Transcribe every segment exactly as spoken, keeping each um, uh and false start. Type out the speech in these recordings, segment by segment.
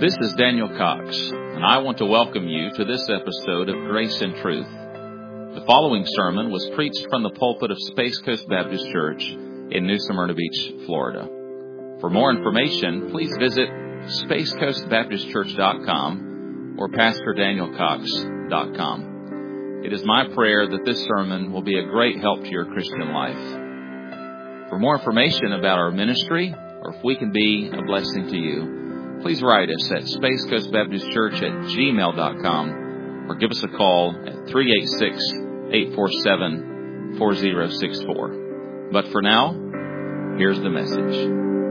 This is Daniel Cox, and I want to welcome you to this episode of Grace and Truth. The following sermon was preached from the pulpit of Space Coast Baptist Church in New Smyrna Beach, Florida. For more information, please visit space coast baptist church dot com or pastor daniel cox dot com. It is my prayer that this sermon will be a great help to your Christian life. For more information about our ministry, or if we can be a blessing to you, please write us at Space Coast Baptist Church at gmail dot com or give us a call at three eight six, eight four seven, four zero six four. But for now, here's the message.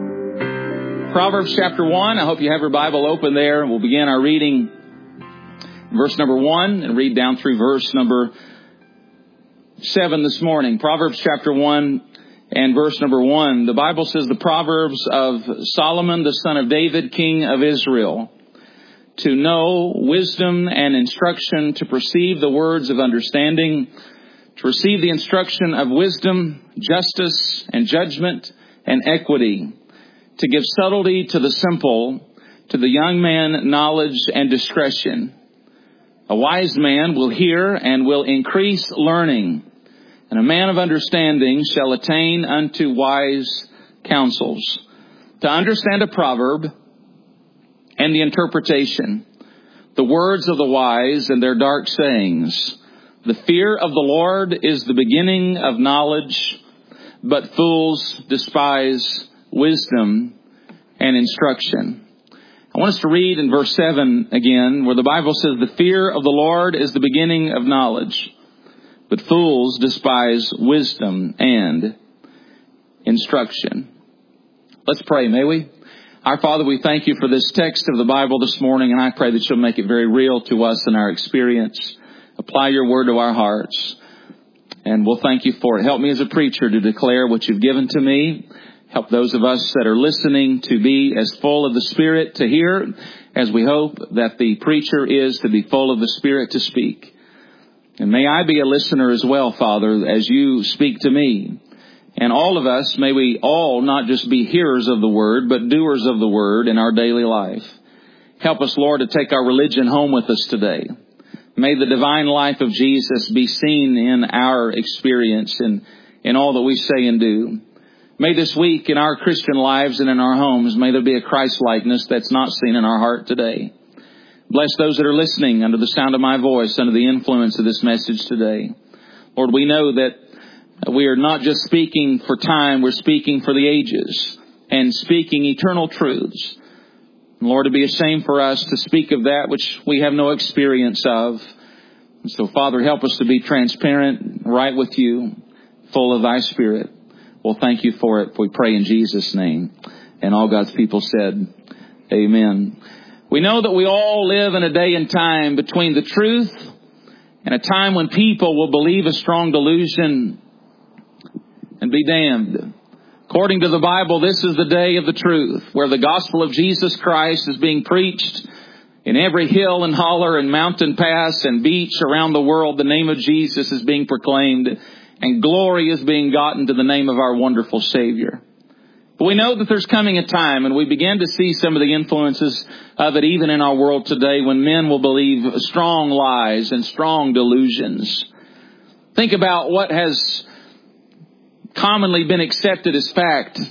Proverbs chapter one. I hope you have your Bible open there. We'll begin our reading verse number one and read down through verse number seven this morning. Proverbs chapter one. And verse number one, the Bible says, the Proverbs of Solomon, the son of David, king of Israel, to know wisdom and instruction, to perceive the words of understanding, to receive the instruction of wisdom, justice, and judgment, and equity, to give subtlety to the simple, to the young man knowledge and discretion. A wise man will hear and will increase learning, and a man of understanding shall attain unto wise counsels. To understand a proverb and the interpretation, the words of the wise and their dark sayings. The fear of the Lord is the beginning of knowledge, but fools despise wisdom and instruction. I want us to read in verse seven again, where the Bible says, the fear of the Lord is the beginning of knowledge, but fools despise wisdom and instruction. Let's pray, may we? Our Father, we thank you for this text of the Bible this morning, and I pray that you'll make it very real to us in our experience. Apply your word to our hearts, and we'll thank you for it. Help me as a preacher to declare what you've given to me. Help those of us that are listening to be as full of the Spirit to hear, as we hope that the preacher is to be full of the Spirit to speak. And may I be a listener as well, Father, as you speak to me. And all of us, may we all not just be hearers of the word, but doers of the word in our daily life. Help us, Lord, to take our religion home with us today. May the divine life of Jesus be seen in our experience and in all that we say and do. May this week in our Christian lives and in our homes, may there be a Christ-likeness that's not seen in our heart today. Bless those that are listening under the sound of my voice, under the influence of this message today. Lord, we know that we are not just speaking for time, we're speaking for the ages and speaking eternal truths. And Lord, it'd be a shame for us to speak of that which we have no experience of. And so, Father, help us to be transparent, right with you, full of thy Spirit. Well, thank you for it. We pray in Jesus' name. And all God's people said, amen. We know that we all live in a day and time between the truth and a time when people will believe a strong delusion and be damned. According to the Bible, this is the day of the truth, where the gospel of Jesus Christ is being preached in every hill and holler and mountain pass and beach around the world. The name of Jesus is being proclaimed, and glory is being gotten to the name of our wonderful Savior. But we know that there's coming a time, and we begin to see some of the influences of it even in our world today, when men will believe strong lies and strong delusions. Think about what has commonly been accepted as fact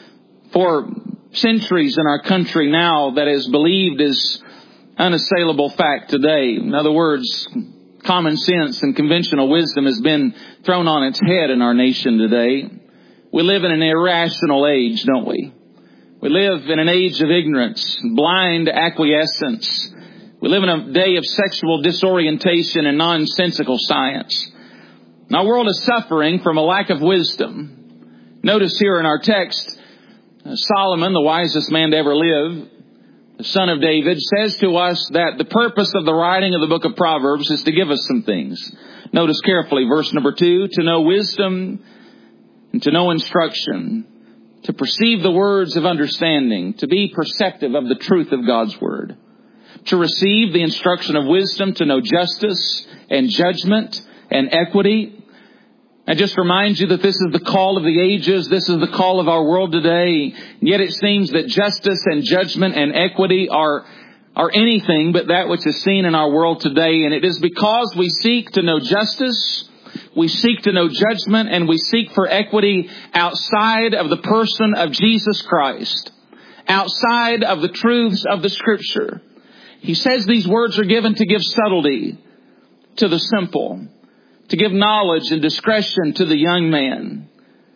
for centuries in our country now, that is believed as unassailable fact today. In other words, common sense and conventional wisdom has been thrown on its head in our nation today. We live in an irrational age, don't we? We live in an age of ignorance, blind acquiescence. We live in a day of sexual disorientation and nonsensical science. And our world is suffering from a lack of wisdom. Notice here in our text, Solomon, the wisest man to ever live, the son of David, says to us that the purpose of the writing of the book of Proverbs is to give us some things. Notice carefully, verse number two, to know wisdom and to know instruction, to perceive the words of understanding, to be perceptive of the truth of God's word, to receive the instruction of wisdom, to know justice and judgment and equity. I just remind you that this is the call of the ages. This is the call of our world today. Yet it seems that justice and judgment and equity are are anything but that which is seen in our world today. And it is because we seek to know justice, we seek to know judgment, and we seek for equity outside of the person of Jesus Christ, outside of the truths of the Scripture. He says these words are given to give subtlety to the simple, to give knowledge and discretion to the young man.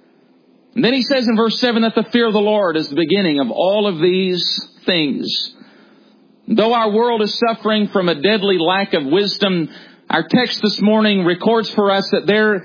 And then he says in verse seven that the fear of the Lord is the beginning of all of these things. Though our world is suffering from a deadly lack of wisdom, our text this morning records for us that there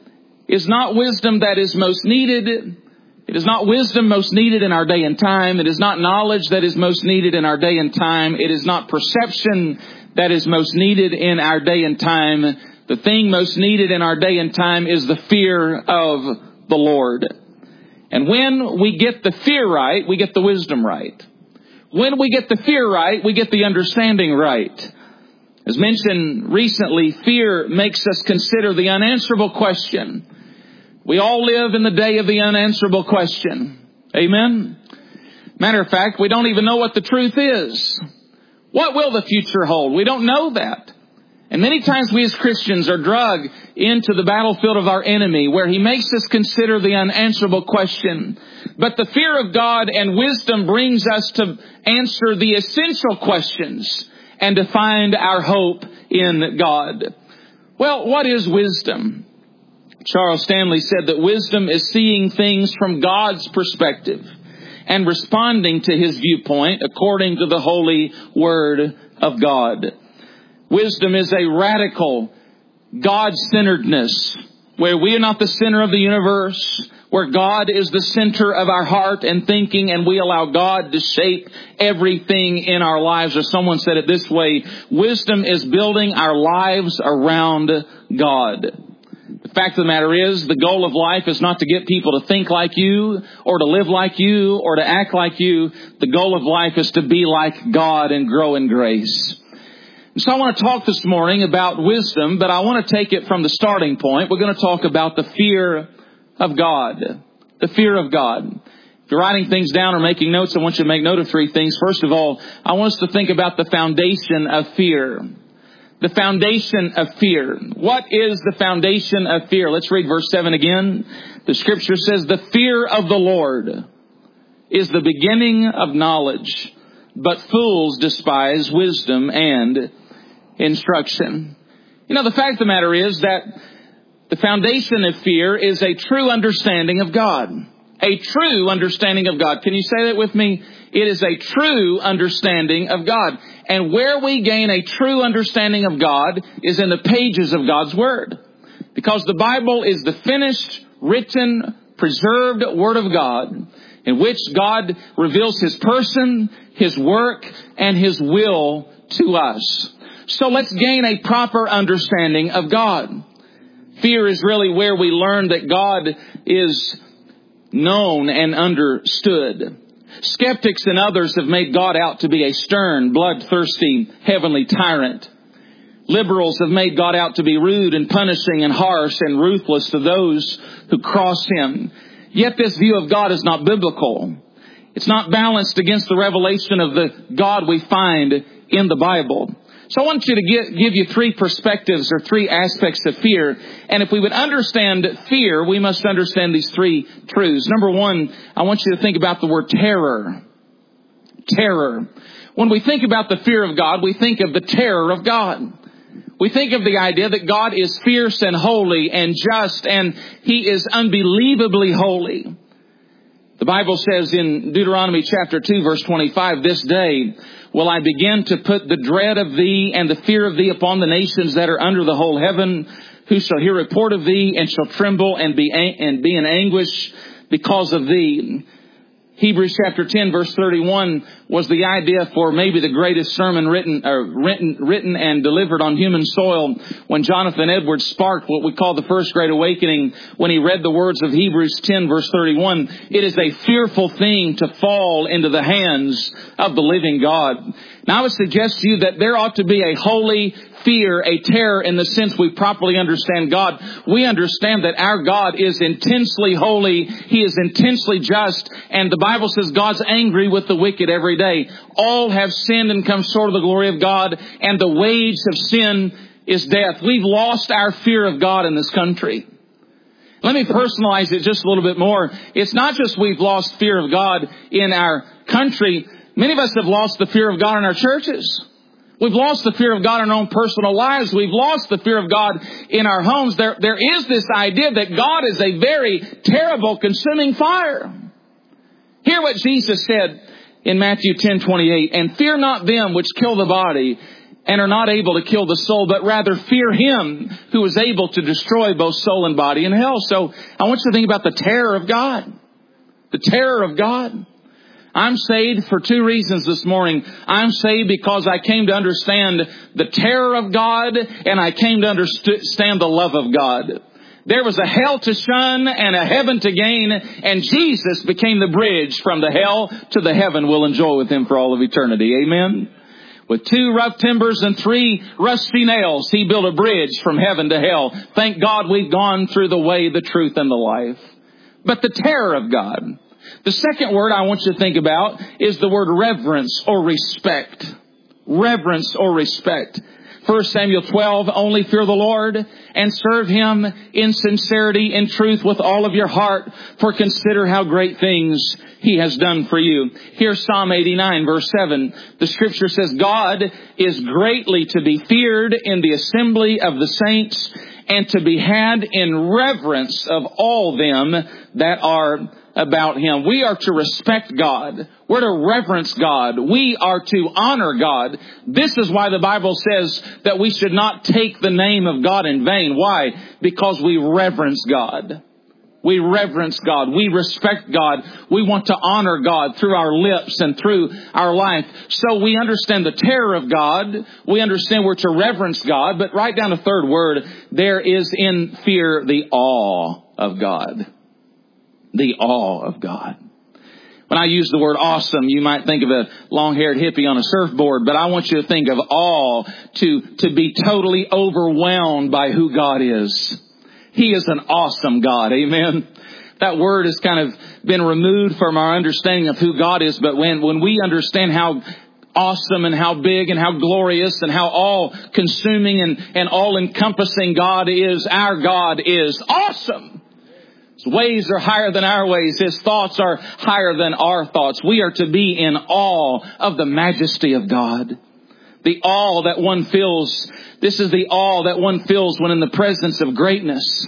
is not wisdom that is most needed. It is not wisdom most needed in our day and time. It is not knowledge that is most needed in our day and time. It is not perception that is most needed in our day and time. The thing most needed in our day and time is the fear of the Lord. And when we get the fear right, we get the wisdom right. When we get the fear right, we get the understanding right. As mentioned recently, fear makes us consider the unanswerable question. We all live in the day of the unanswerable question. Amen? Matter of fact, we don't even know what the truth is. What will the future hold? We don't know that. And many times we as Christians are dragged into the battlefield of our enemy, where he makes us consider the unanswerable question. But the fear of God and wisdom brings us to answer the essential questions and to find our hope in God. Well, what is wisdom? Charles Stanley said that wisdom is seeing things from God's perspective and responding to His viewpoint according to the holy Word of God. Wisdom is a radical God-centeredness, where we are not the center of the universe, where God is the center of our heart and thinking, and we allow God to shape everything in our lives. Or someone said it this way: wisdom is building our lives around God. The fact of the matter is, the goal of life is not to get people to think like you, or to live like you, or to act like you. The goal of life is to be like God and grow in grace. And so I want to talk this morning about wisdom, but I want to take it from the starting point. We're going to talk about the fear of God. The fear of God. If you're writing things down or making notes, I want you to make note of three things. First of all, I want us to think about the foundation of fear. The foundation of fear. What is the foundation of fear? Let's read verse seven again. The Scripture says, the fear of the Lord is the beginning of knowledge, but fools despise wisdom and instruction. You know, the fact of the matter is that the foundation of fear is a true understanding of God. A true understanding of God. Can you say that with me? It is a true understanding of God. And where we gain a true understanding of God is in the pages of God's Word. Because the Bible is the finished, written, preserved Word of God, in which God reveals His person, His work, and His will to us. So let's gain a proper understanding of God. Fear is really where we learn that God is known and understood. Skeptics and others have made God out to be a stern, bloodthirsty, heavenly tyrant. Liberals have made God out to be rude and punishing and harsh and ruthless to those who cross Him. Yet this view of God is not biblical. It's not balanced against the revelation of the God we find in the Bible. So I want you to get, give you three perspectives or three aspects of fear. And if we would understand fear, we must understand these three truths. Number one, I want you to think about the word terror. Terror. When we think about the fear of God, we think of the terror of God. We think of the idea that God is fierce and holy and just, and He is unbelievably holy. The Bible says in Deuteronomy chapter two, verse twenty-five, this day will I begin to put the dread of thee and the fear of thee upon the nations that are under the whole heaven, who shall hear report of thee and shall tremble and be and be in anguish because of thee. Hebrews chapter ten, verse thirty-one was the idea for maybe the greatest sermon written, or written, written and delivered on human soil, when Jonathan Edwards sparked what we call the First Great Awakening, when he read the words of Hebrews ten, verse thirty-one. It is a fearful thing to fall into the hands of the living God. Now I would suggest to you that there ought to be a holy fear, a terror in the sense we properly understand God. We understand that our God is intensely holy. He is intensely just. And the Bible says God's angry with the wicked every day. All have sinned and come short of the glory of God. And the wage of sin is death. We've lost our fear of God in this country. Let me personalize it just a little bit more. It's not just we've lost fear of God in our country. Many of us have lost the fear of God in our churches. We've lost the fear of God in our own personal lives. We've lost the fear of God in our homes. There, there is this idea that God is a very terrible, consuming fire. Hear what Jesus said in Matthew ten twenty-eight. And fear not them which kill the body and are not able to kill the soul, but rather fear Him who is able to destroy both soul and body in hell. So I want you to think about the terror of God. The terror of God. I'm saved for two reasons this morning. I'm saved because I came to understand the terror of God, and I came to understand the love of God. There was a hell to shun and a heaven to gain, and Jesus became the bridge from the hell to the heaven we'll enjoy with Him for all of eternity. Amen? With two rough timbers and three rusty nails, He built a bridge from heaven to hell. Thank God we've gone through the way, the truth, and the life. But the terror of God. The second word I want you to think about is the word reverence or respect. Reverence or respect. First Samuel twelve, only fear the Lord and serve Him in sincerity, in truth, with all of your heart. For consider how great things He has done for you. Here's Psalm eighty-nine, verse seven. The Scripture says, God is greatly to be feared in the assembly of the saints, and to be had in reverence of all them that are about Him. We are to respect God. We're to reverence God. We are to honor God. This is why the Bible says that we should not take the name of God in vain. Why? Because we reverence God. We reverence God. We respect God. We want to honor God through our lips and through our life. So we understand the terror of God. We understand we're to reverence God. But write down the third word. There is in fear the awe of God. The awe of God. When I use the word awesome, you might think of a long-haired hippie on a surfboard, but I want you to think of awe, to, to be totally overwhelmed by who God is. He is an awesome God. Amen. That word has kind of been removed from our understanding of who God is, but when, when we understand how awesome and how big and how glorious and how all-consuming and, and all-encompassing God is, our God is awesome. His ways are higher than our ways. His thoughts are higher than our thoughts. We are to be in awe of the majesty of God. The awe that one feels. This is the awe that one feels when in the presence of greatness.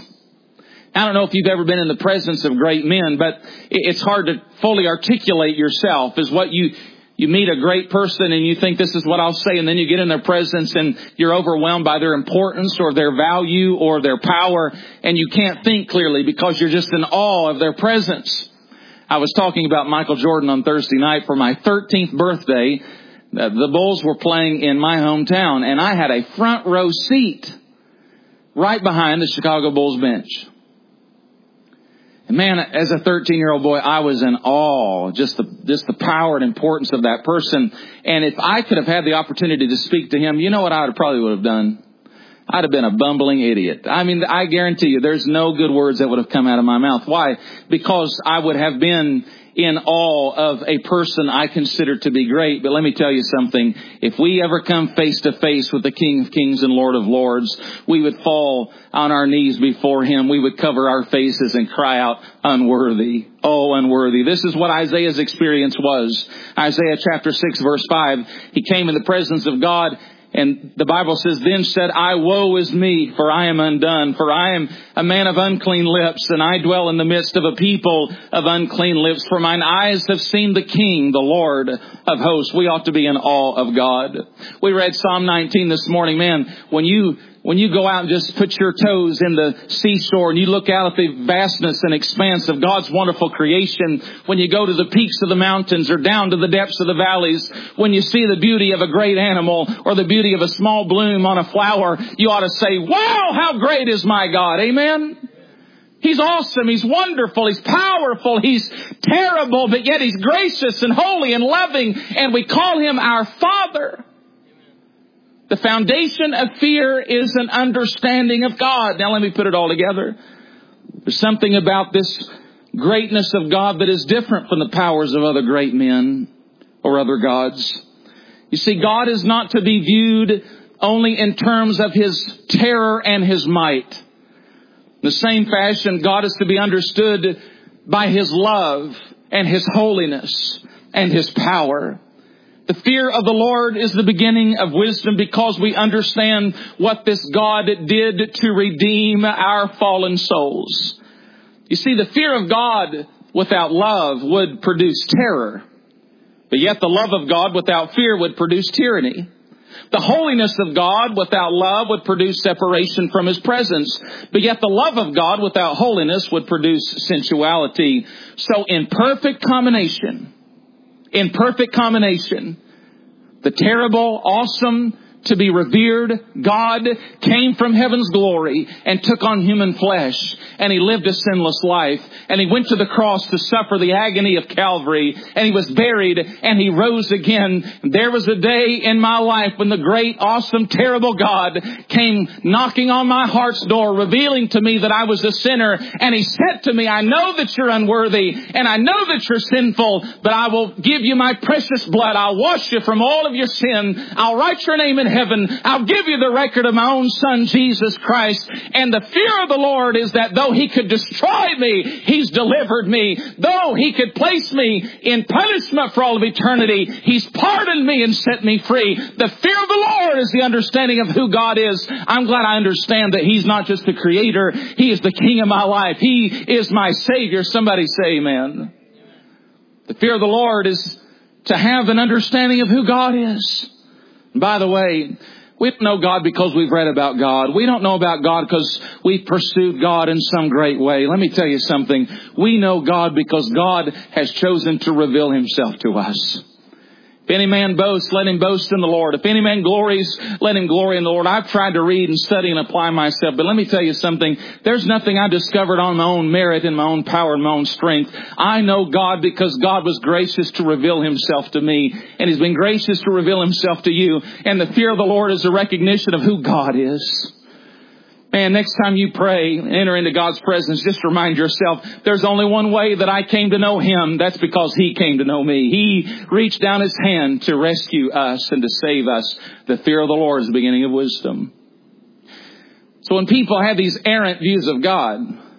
I don't know if you've ever been in the presence of great men, but it's hard to fully articulate yourself as what you... You meet a great person and you think this is what I'll say, and then you get in their presence and you're overwhelmed by their importance or their value or their power, and you can't think clearly because you're just in awe of their presence. I was talking about Michael Jordan on Thursday night for my thirteenth birthday. The Bulls were playing in my hometown, and I had a front row seat right behind the Chicago Bulls bench. Man, as a thirteen-year-old boy, I was in awe, just the just the power and importance of that person. And if I could have had the opportunity to speak to him, you know what I would probably would have done? I'd have been a bumbling idiot. I mean, I guarantee you there's no good words that would have come out of my mouth. Why? Because I would have been in awe of a person I consider to be great. But let me tell you something. If we ever come face to face with the King of Kings and Lord of Lords, we would fall on our knees before Him. We would cover our faces and cry out, unworthy. Oh, unworthy. This is what Isaiah's experience was. Isaiah chapter six, verse five. He came in the presence of God. And the Bible says, then said I, woe is me, for I am undone. For I am a man of unclean lips, and I dwell in the midst of a people of unclean lips. For mine eyes have seen the King, the Lord of hosts. We ought to be in awe of God. We read Psalm nineteen this morning. Man, when you... When you go out and just put your toes in the seashore and you look out at the vastness and expanse of God's wonderful creation, when you go to the peaks of the mountains or down to the depths of the valleys, when you see the beauty of a great animal or the beauty of a small bloom on a flower, you ought to say, wow, how great is my God. Amen? He's awesome. He's wonderful. He's powerful. He's terrible, but yet He's gracious and holy and loving, and we call Him our Father. The foundation of fear is an understanding of God. Now let me put it all together. There's something about this greatness of God that is different from the powers of other great men or other gods. You see, God is not to be viewed only in terms of His terror and His might. In the same fashion, God is to be understood by His love and His holiness and His power. The fear of the Lord is the beginning of wisdom because we understand what this God did to redeem our fallen souls. You see, the fear of God without love would produce terror. But yet the love of God without fear would produce tyranny. The holiness of God without love would produce separation from His presence. But yet the love of God without holiness would produce sensuality. So in perfect combination, in perfect combination, the terrible, awesome, to be revered God came from heaven's glory and took on human flesh. And He lived a sinless life. And He went to the cross to suffer the agony of Calvary. And He was buried and He rose again. There was a day in my life when the great, awesome, terrible God came knocking on my heart's door, revealing to me that I was a sinner. And He said to me, I know that you're unworthy and I know that you're sinful, but I will give you my precious blood. I'll wash you from all of your sin. I'll write your name in heaven. I'll give you the record of my own Son, Jesus Christ. And the fear of the Lord is that though He could destroy me, He's delivered me. Though He could place me in punishment for all of eternity, He's pardoned me and set me free. The fear of the Lord is the understanding of who God is. I'm glad I understand that He's not just the Creator. He is the King of my life. He is my Savior. Somebody say amen. The fear of the Lord is to have an understanding of who God is. By the way, we don't know God because we've read about God. We don't know about God because we've pursued God in some great way. Let me tell you something. We know God because God has chosen to reveal Himself to us. If any man boasts, let him boast in the Lord. If any man glories, let him glory in the Lord. I've tried to read and study and apply myself, but let me tell you something. There's nothing I discovered on my own merit and my own power and my own strength. I know God because God was gracious to reveal Himself to me, and He's been gracious to reveal Himself to you. And the fear of the Lord is a recognition of who God is. Man, next time you pray and enter into God's presence, just remind yourself, there's only one way that I came to know Him. That's because He came to know me. He reached down His hand to rescue us and to save us. The fear of the Lord is the beginning of wisdom. So when people have these errant views of God,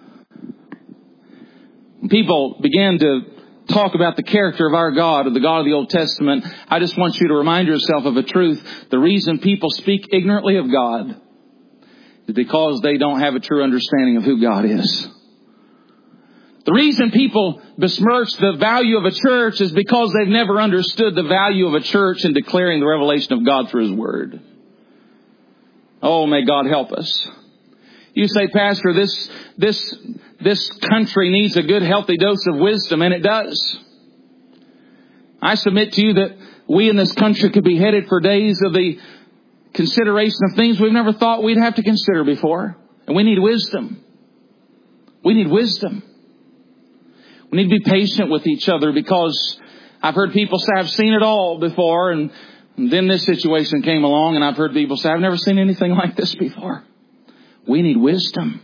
when people begin to talk about the character of our God, or the God of the Old Testament, I just want you to remind yourself of a truth. The reason people speak ignorantly of God is because they don't have a true understanding of who God is. The reason people besmirch the value of a church is because they've never understood the value of a church in declaring the revelation of God through His Word. Oh, may God help us. You say, Pastor, this, this, this country needs a good, healthy dose of wisdom, and it does. I submit to you that we in this country could be headed for days of the consideration of things we've never thought we'd have to consider before. And we need wisdom. We need wisdom. We need to be patient with each other, because I've heard people say, I've seen it all before, and, and then this situation came along, and I've heard people say, I've never seen anything like this before. We need wisdom.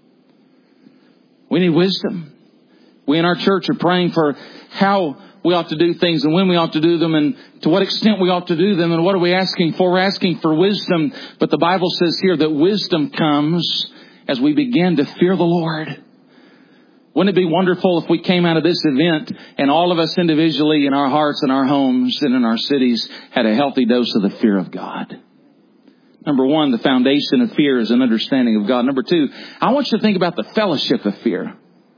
We need wisdom. We in our church are praying for how we ought to do things and when we ought to do them and to what extent we ought to do them. And what are we asking for? We're asking for wisdom. But the Bible says here that wisdom comes as we begin to fear the Lord. Wouldn't it be wonderful if we came out of this event and all of us individually in our hearts and our homes and in our cities had a healthy dose of the fear of God? Number one, the foundation of fear is an understanding of God. Number two, I want you to think about the fellowship of fear.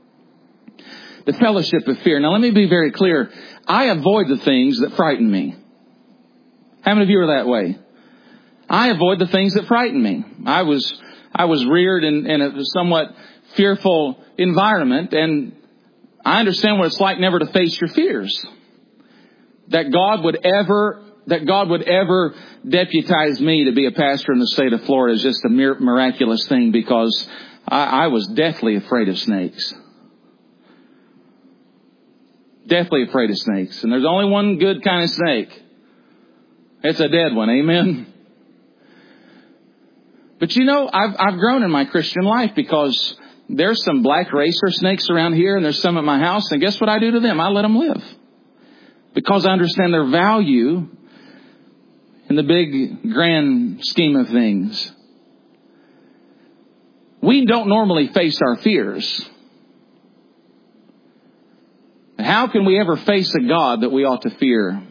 The fellowship of fear. Now, let me be very clear. I avoid the things that frighten me. How many of you are that way? I avoid the things that frighten me. I was I was reared in, in a somewhat fearful environment, and I understand what it's like never to face your fears. That God would ever that God would ever deputize me to be a pastor in the state of Florida is just a miraculous thing, because I, I was deathly afraid of snakes. Deathly afraid of snakes. And there's only one good kind of snake. It's a dead one. Amen. But you know, I've, I've grown in my Christian life because there's some black racer snakes around here and there's some at my house. And guess what I do to them? I let them live. Because I understand their value in the big grand scheme of things. We don't normally face our fears. How can we ever face a God that we ought to fear?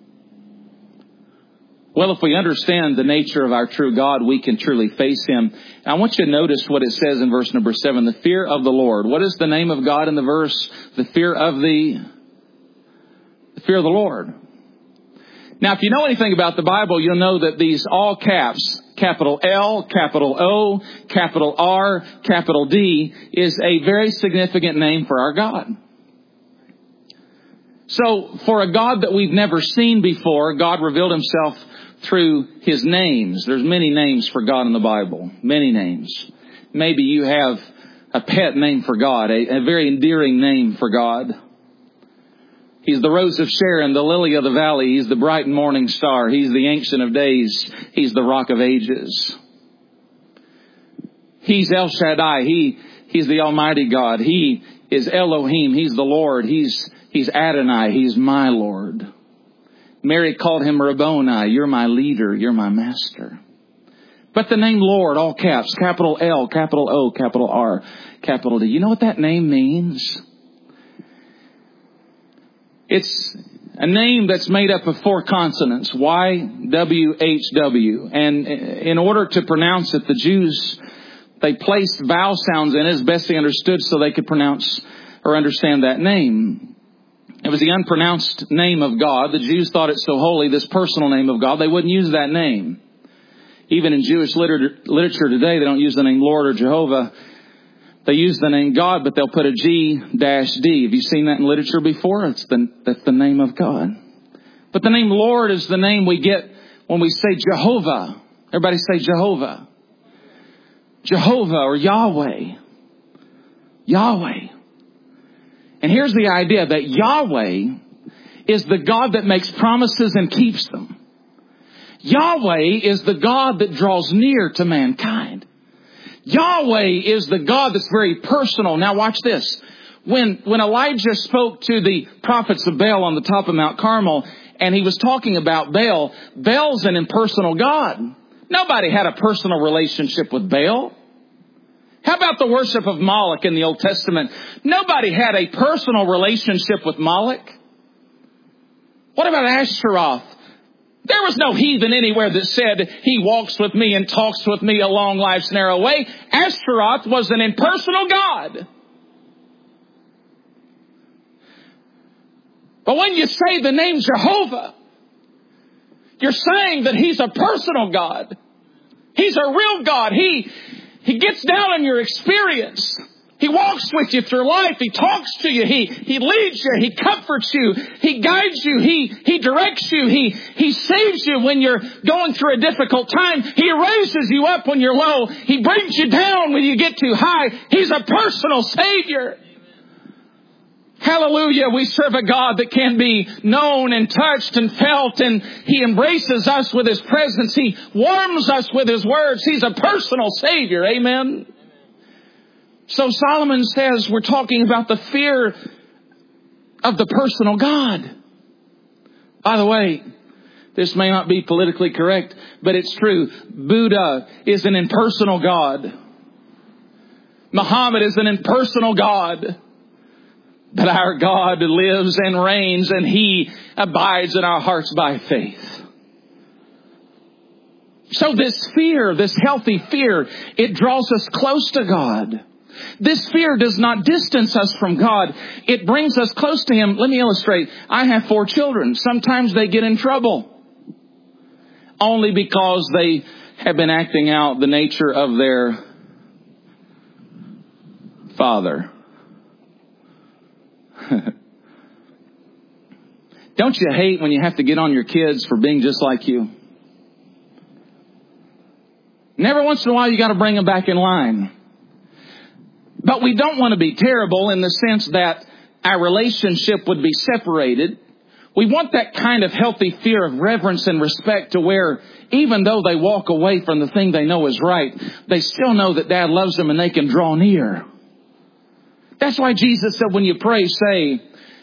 Well, if we understand the nature of our true God, we can truly face Him. I want you to notice what it says in verse number seven, the fear of the Lord. What is the name of God in the verse? The fear of the, the fear of the Lord. Now, if you know anything about the Bible, you'll know that these all caps, capital L, capital O, capital R, capital D, is a very significant name for our God. So, for a God that we've never seen before, God revealed Himself through His names. There's many names for God in the Bible. Many names. Maybe you have a pet name for God, a, a very endearing name for God. He's the Rose of Sharon, the Lily of the Valley. He's the bright and morning star. He's the Ancient of Days. He's the Rock of Ages. He's El Shaddai. He, he's the Almighty God. He is Elohim. He's the Lord. He's He's Adonai. He's my Lord. Mary called Him Rabboni. You're my leader. You're my master. But the name Lord, all caps, capital L, capital O, capital R, capital D. You know what that name means? It's a name that's made up of four consonants, Y W H W. And in order to pronounce it, the Jews, they placed vowel sounds in it as best they understood so they could pronounce or understand that name. It was the unpronounced name of God. The Jews thought it so holy, this personal name of God, they wouldn't use that name. Even in Jewish liter- literature today, they don't use the name Lord or Jehovah. They use the name God, but they'll put a G dash D. Have you seen that in literature before? It's the, that's the name of God. But the name Lord is the name we get when we say Jehovah. Everybody say Jehovah. Jehovah or Yahweh. Yahweh. And here's the idea that Yahweh is the God that makes promises and keeps them. Yahweh is the God that draws near to mankind. Yahweh is the God that's very personal. Now watch this. When, when Elijah spoke to the prophets of Baal on the top of Mount Carmel, and he was talking about Baal, Baal's an impersonal God. Nobody had a personal relationship with Baal. How about the worship of Moloch in the Old Testament? Nobody had a personal relationship with Moloch. What about Ashtaroth? There was no heathen anywhere that said, he walks with me and talks with me along life's narrow way. Ashtaroth was an impersonal God. But when you say the name Jehovah, you're saying that He's a personal God. He's a real God. He... He gets down on your experience. He walks with you through life. He talks to you. He, he leads you. He comforts you. He guides you. He, he directs you. He, he saves you when you're going through a difficult time. He raises you up when you're low. He brings you down when you get too high. He's a personal Savior. Hallelujah. We serve a God that can be known and touched and felt, and He embraces us with His presence. He warms us with His words. He's a personal Savior. Amen. So Solomon says we're talking about the fear of the personal God. By the way, this may not be politically correct, but it's true. Buddha is an impersonal God. Muhammad is an impersonal God. But our God lives and reigns, and He abides in our hearts by faith. So this fear, this healthy fear, it draws us close to God. This fear does not distance us from God. It brings us close to Him. Let me illustrate. I have four children. Sometimes they get in trouble only because they have been acting out the nature of their father. Don't you hate when you have to get on your kids for being just like you? And every once in a while you got to bring them back in line. But we don't want to be terrible in the sense that our relationship would be separated. We want that kind of healthy fear of reverence and respect to where even though they walk away from the thing they know is right, they still know that Dad loves them and they can draw near. That's why Jesus said when you pray, say,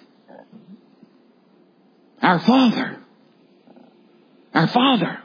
Our Father. Our Father.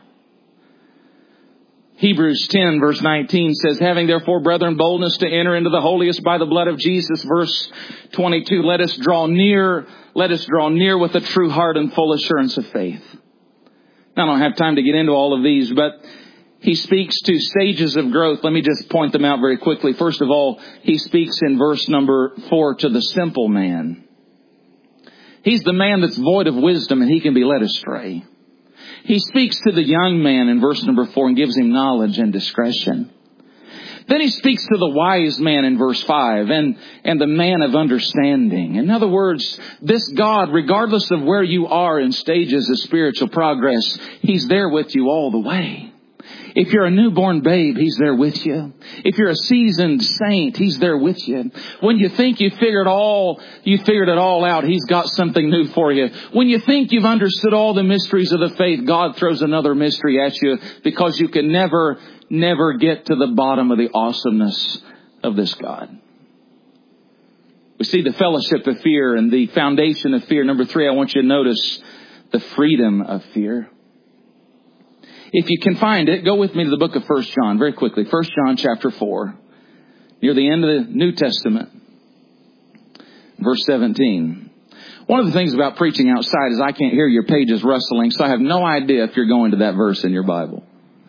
Hebrews ten verse nineteen says, having therefore, brethren, boldness to enter into the holiest by the blood of Jesus. Verse twenty-two, let us draw near, let us draw near with a true heart and full assurance of faith. Now, I don't have time to get into all of these, but he speaks to stages of growth. Let me just point them out very quickly. First of all, he speaks in verse number four to the simple man. He's the man that's void of wisdom and he can be led astray. He speaks to the young man in verse number four and gives him knowledge and discretion. Then he speaks to the wise man in verse five and, and the man of understanding. In other words, this God, regardless of where you are in stages of spiritual progress, He's there with you all the way. If you're a newborn babe, He's there with you. If you're a seasoned saint, He's there with you. When you think you figured all, you figured it all out, He's got something new for you. When you think you've understood all the mysteries of the faith, God throws another mystery at you because you can never, never get to the bottom of the awesomeness of this God. We see the fellowship of fear and the foundation of fear. Number three, I want you to notice the freedom of fear. If you can find it, go with me to the book of First John very quickly. First John chapter four, near the end of the New Testament, verse seventeen. One of the things about preaching outside is I can't hear your pages rustling, so I have no idea if you're going to that verse in your Bible.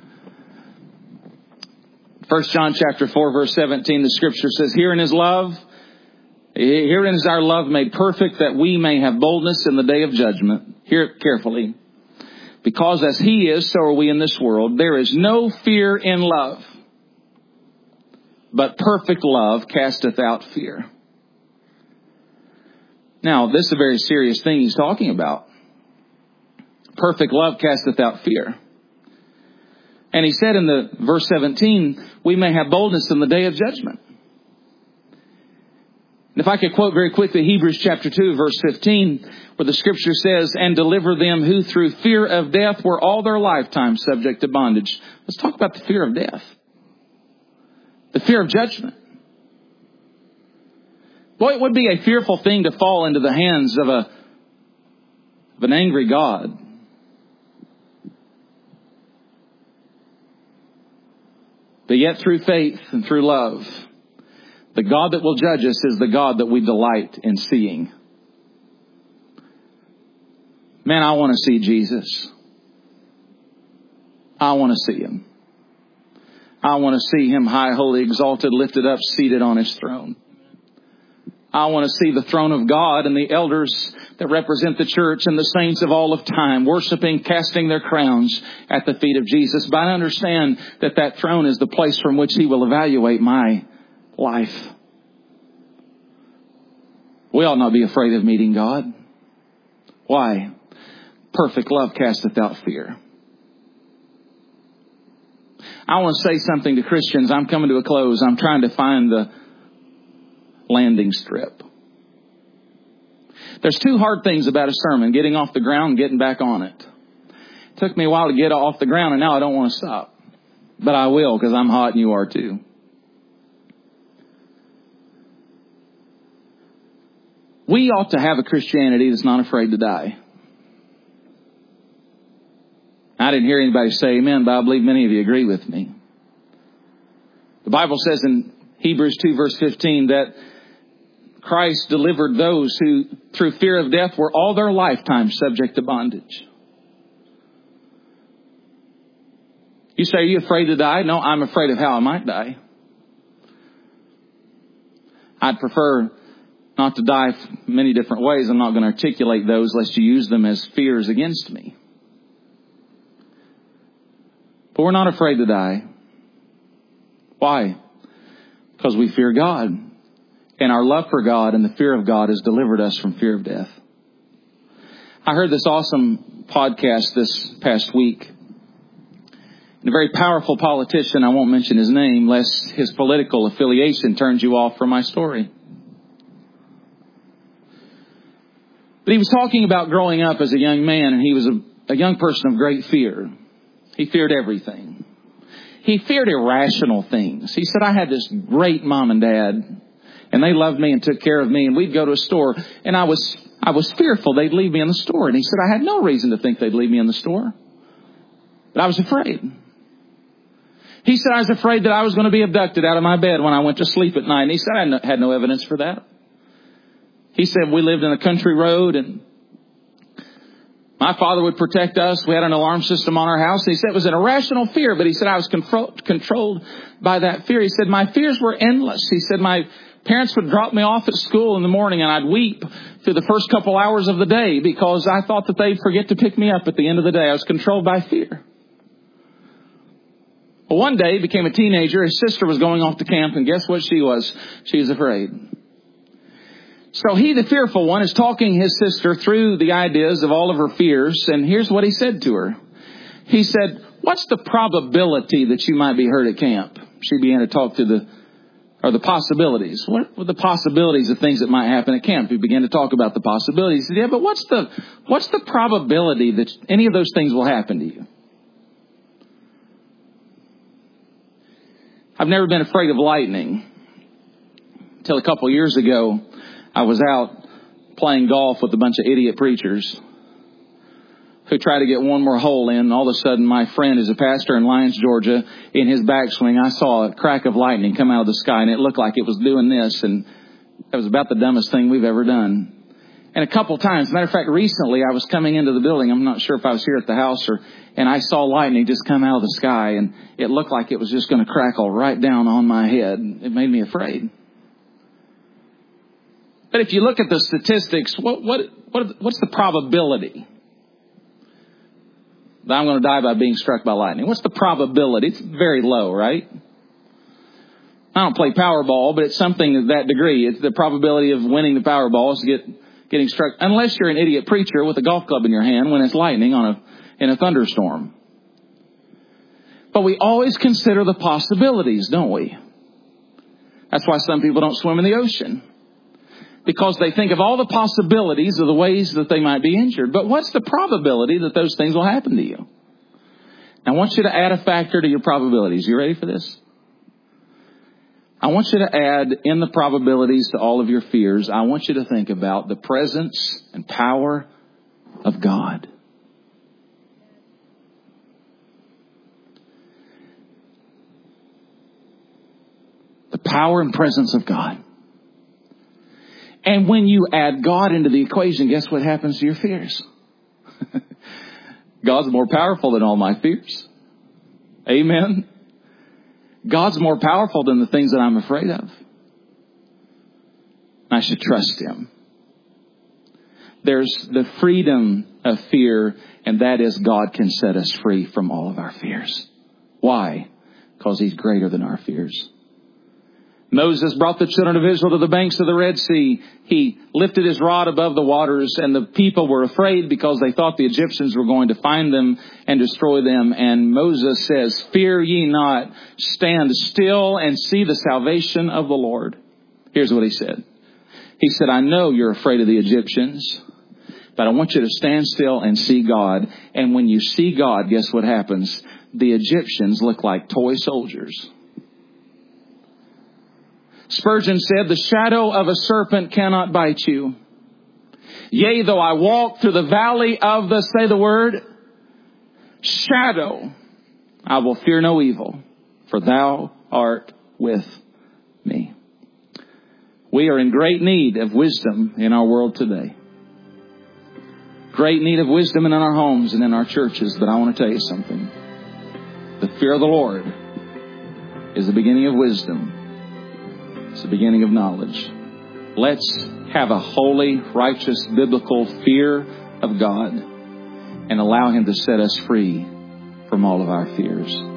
First John chapter four, verse seventeen, the scripture says, Herein is love, herein is our love made perfect, that we may have boldness in the day of judgment. Hear it carefully. Because as He is, so are we in this world. There is no fear in love, but perfect love casteth out fear. Now, this is a very serious thing he's talking about. Perfect love casteth out fear. And he said in the verse seventeen, we may have boldness in the day of judgment. And if I could quote very quickly Hebrews chapter two, verse fifteen, where the scripture says, and deliver them who through fear of death were all their lifetime subject to bondage. Let's talk about the fear of death. The fear of judgment. Boy, it would be a fearful thing to fall into the hands of a of an angry God. But yet through faith and through love, the God that will judge us is the God that we delight in seeing. Man, I want to see Jesus. I want to see Him. I want to see Him high, holy, exalted, lifted up, seated on His throne. I want to see the throne of God and the elders that represent the church and the saints of all of time worshiping, casting their crowns at the feet of Jesus. But I understand that that throne is the place from which He will evaluate my life. We ought not be afraid of meeting God. Why? Perfect love casteth out fear. I want to say something to Christians. I'm coming to a close. I'm trying to find the landing strip. There's two hard things about a sermon: getting off the ground and getting back on it. It took me a while to get off the ground, and now I don't want to stop. But I will, because I'm hot and you are too. We ought to have a Christianity that's not afraid to die. I didn't hear anybody say amen, but I believe many of you agree with me. The Bible says in Hebrews two verse fifteen that Christ delivered those who through fear of death were all their lifetime subject to bondage. You say, are you afraid to die? No, I'm afraid of how I might die. I'd prefer not to die many different ways. I'm not going to articulate those lest you use them as fears against me. But we're not afraid to die. Why? Because we fear God. And our love for God and the fear of God has delivered us from fear of death. I heard this awesome podcast this past week. And a very powerful politician, I won't mention his name, lest his political affiliation turns you off from my story. But he was talking about growing up as a young man, and he was a, a young person of great fear. He feared everything. He feared irrational things. He said, I had this great mom and dad, and they loved me and took care of me, and we'd go to a store, and I was I was fearful they'd leave me in the store. And he said, I had no reason to think they'd leave me in the store, but I was afraid. He said, I was afraid that I was going to be abducted out of my bed when I went to sleep at night. And he said, I had no evidence for that. He said, we lived in a country road, and my father would protect us. We had an alarm system on our house. And he said it was an irrational fear, but he said I was control- controlled by that fear. He said my fears were endless. He said my parents would drop me off at school in the morning, and I'd weep through the first couple hours of the day because I thought that they'd forget to pick me up at the end of the day. I was controlled by fear. Well, one day he became a teenager. His sister was going off to camp, and guess what she was? She was afraid. So he, the fearful one, is talking his sister through the ideas of all of her fears. And here's what he said to her. He said, what's the probability that you might be hurt at camp? She began to talk to the, or the possibilities. What were the possibilities of things that might happen at camp? He began to talk about the possibilities. He said, yeah, but what's the, what's the probability that any of those things will happen to you? I've never been afraid of lightning. Until a couple years ago, I was out playing golf with a bunch of idiot preachers who tried to get one more hole in. And all of a sudden, my friend is a pastor in Lyons, Georgia. In his backswing, I saw a crack of lightning come out of the sky, and it looked like it was doing this. And it was about the dumbest thing we've ever done. And a couple times, matter of fact, recently I was coming into the building. I'm not sure if I was here at the house or, and I saw lightning just come out of the sky, and it looked like it was just going to crackle right down on my head. It made me afraid. But if you look at the statistics, what, what, what, what's the probability that I'm going to die by being struck by lightning? What's the probability? It's very low, right? I don't play Powerball, but it's something of that degree. It's the probability of winning the Powerball is to get, getting struck, unless you're an idiot preacher with a golf club in your hand when it's lightning on a, in a thunderstorm. But we always consider the possibilities, don't we? That's why some people don't swim in the ocean. Because they think of all the possibilities of the ways that they might be injured. But what's the probability that those things will happen to you? I want you to add a factor to your probabilities. You ready for this? I want you to add in the probabilities to all of your fears. I want you to think about the presence and power of God. The power and presence of God. And when you add God into the equation, guess what happens to your fears? God's more powerful than all my fears. Amen. God's more powerful than the things that I'm afraid of. I should trust Him. There's the freedom of fear, and that is God can set us free from all of our fears. Why? Because He's greater than our fears. Moses brought the children of Israel to the banks of the Red Sea. He lifted his rod above the waters, and the people were afraid because they thought the Egyptians were going to find them and destroy them. And Moses says, fear ye not, stand still and see the salvation of the Lord. Here's what he said. He said, I know you're afraid of the Egyptians, but I want you to stand still and see God. And when you see God, guess what happens? The Egyptians look like toy soldiers. Spurgeon said, the shadow of a serpent cannot bite you. Yea, though I walk through the valley of the, say the word, shadow, I will fear no evil, for thou art with me. We are in great need of wisdom in our world today. Great need of wisdom in our homes and in our churches. But I want to tell you something. The fear of the Lord is the beginning of wisdom. It's the beginning of knowledge. Let's have a holy, righteous, biblical fear of God and allow Him to set us free from all of our fears.